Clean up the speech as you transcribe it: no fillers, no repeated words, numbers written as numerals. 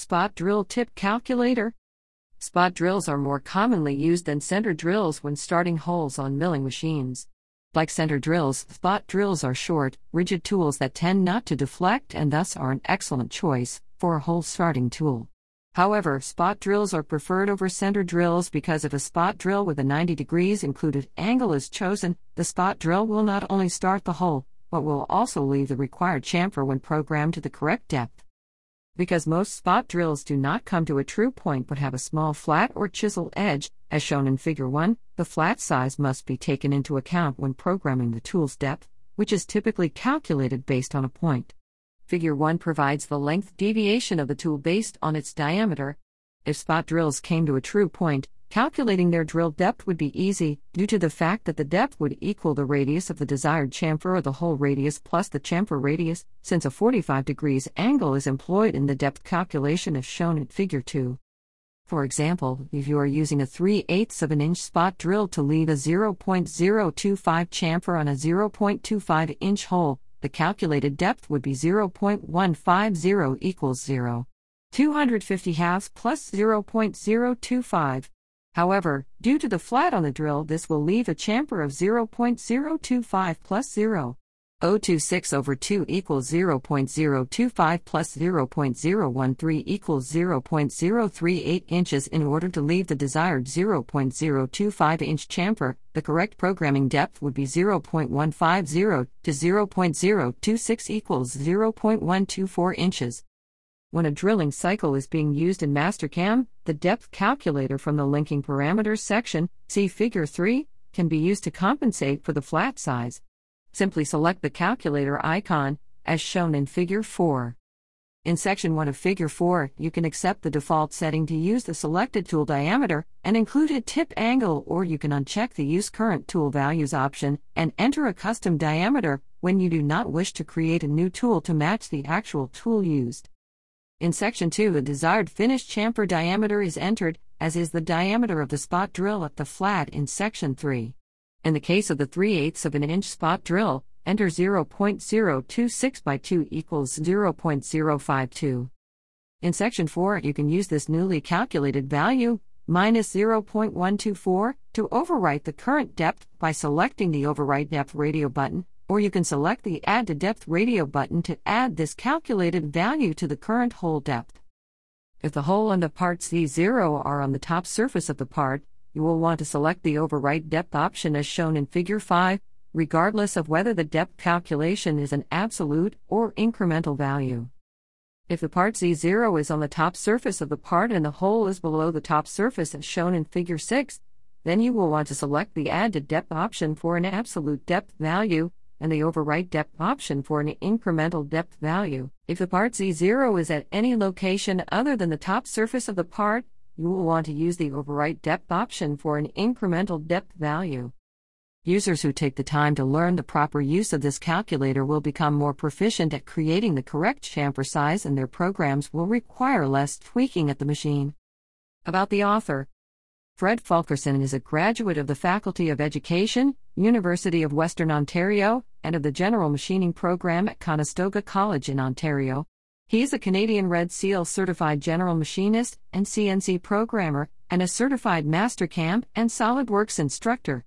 spot drill tip calculator. Spot drills are more commonly used than center drills when starting holes on milling machines. Like center drills, spot drills are short, rigid tools that tend not to deflect and thus are an excellent choice for a hole starting tool. However, spot drills are preferred over center drills because if a spot drill with a 90 degrees included angle is chosen, the spot drill will not only start the hole, but will also leave the required chamfer when programmed to the correct depth. Because most spot drills do not come to a true point but have a small flat or chisel edge, as shown in Figure 1, the flat size must be taken into account when programming the tool's depth, which is typically calculated based on a point. Figure 1 provides the length deviation of the tool based on its diameter. If spot drills came to a true point, calculating their drill depth would be easy, due to the fact that the depth would equal the radius of the desired chamfer or the hole radius plus the chamfer radius, since a 45 degrees angle is employed in the depth calculation as shown in Figure 2. For example, if you are using a 3/8 of an inch spot drill to lead a 0.025 chamfer on a 0.25 inch hole, the calculated depth would be 0.150 equals 0.250 halves plus 0.025. However, due to the flat on the drill, this will leave a chamfer of 0.025 plus 0.026 over 2 equals 0.025 plus 0.013 equals 0.038 inches. In order to leave the desired 0.025 inch chamfer, the correct programming depth would be 0.150 to 0.026 equals 0.124 inches. When a drilling cycle is being used in Mastercam, the depth calculator from the linking parameters section, see Figure 3, can be used to compensate for the flat size. Simply select the calculator icon, as shown in Figure 4. In Section 1 of Figure 4, you can accept the default setting to use the selected tool diameter and included tip angle, or you can uncheck the Use Current Tool Values option and enter a custom diameter when you do not wish to create a new tool to match the actual tool used. In Section 2, the desired finished chamfer diameter is entered, as is the diameter of the spot drill at the flat in Section 3. In the case of the 3/8 of an inch spot drill, enter 0.026 by 2 equals 0.052. In Section 4, you can use this newly calculated value, minus 0.124, to overwrite the current depth by selecting the Overwrite Depth radio button, or you can select the Add to Depth radio button to add this calculated value to the current hole depth. If the hole and the part C0 are on the top surface of the part, you will want to select the Overwrite Depth option as shown in Figure 5, regardless of whether the depth calculation is an absolute or incremental value. If the part C0 is on the top surface of the part and the hole is below the top surface as shown in Figure 6, then you will want to select the Add to Depth option for an absolute depth value, and the Overwrite Depth option for an incremental depth value. If the part Z0 is at any location other than the top surface of the part, you will want to use the Overwrite Depth option for an incremental depth value. Users who take the time to learn the proper use of this calculator will become more proficient at creating the correct chamfer size, and their programs will require less tweaking at the machine. About the author. Fred Fulkerson is a graduate of the Faculty of Education, University of Western Ontario, and of the General Machining Program at Conestoga College in Ontario. He is a Canadian Red Seal Certified General Machinist and CNC Programmer, and a Certified Mastercam and SolidWorks Instructor.